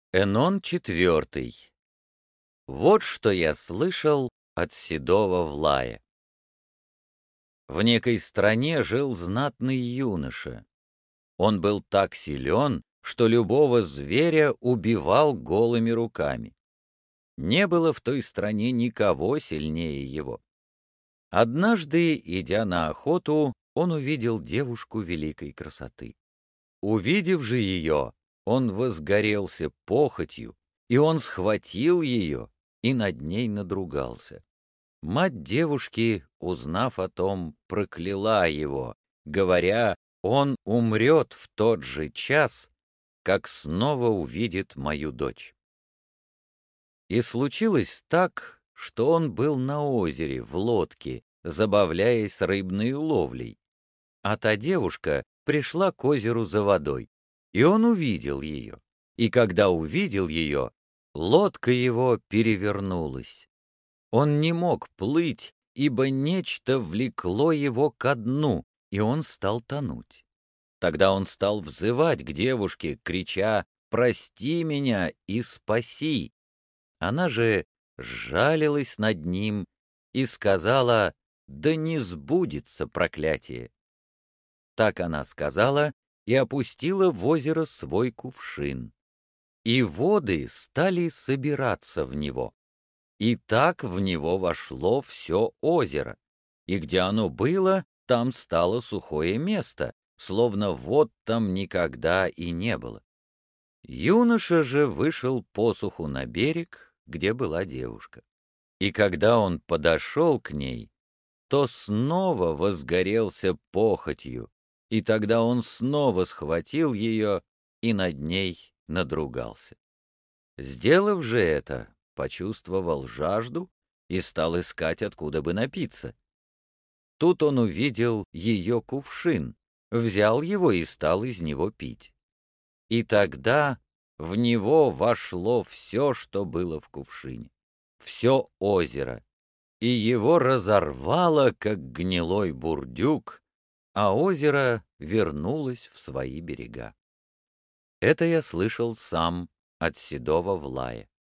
Энон четвертый. Вот что я слышал от седого Влая. В некой стране жил знатный юноша. Он был так силен, что любого зверя убивал голыми руками. Не было в той стране никого сильнее его. Однажды, идя на охоту, он увидел девушку великой красоты. Увидев же ее, он возгорелся похотью, и он схватил ее и над ней надругался. Мать девушки, узнав о том, прокляла его, говоря, он умрет в тот же час, как снова увидит мою дочь. И случилось так, что он был на озере в лодке, забавляясь рыбной ловлей, а та девушка пришла к озеру за водой, и он увидел ее. И когда увидел ее, лодка его перевернулась. Он не мог плыть, ибо нечто влекло его ко дну, и он стал тонуть. Тогда он стал взывать к девушке, крича: «Прости меня и спаси!» Она же сжалилась над ним и сказала: «Да не сбудется проклятие!» Так она сказала и опустила в озеро свой кувшин. И воды стали собираться в него. И так в него вошло все озеро. И где оно было, там стало сухое место, словно вод там никогда и не было. Юноша же вышел посуху на берег, где была девушка. И когда он подошел к ней, то снова возгорелся похотью, и тогда он снова схватил ее и над ней надругался. Сделав же это, почувствовал жажду и стал искать, откуда бы напиться. Тут он увидел ее кувшин, взял его и стал из него пить. И тогда в него вошло все, что было в кувшине, все озеро, и его разорвало, как гнилой бурдюк, а озеро вернулось в свои берега. Это я слышал сам от седого Влая.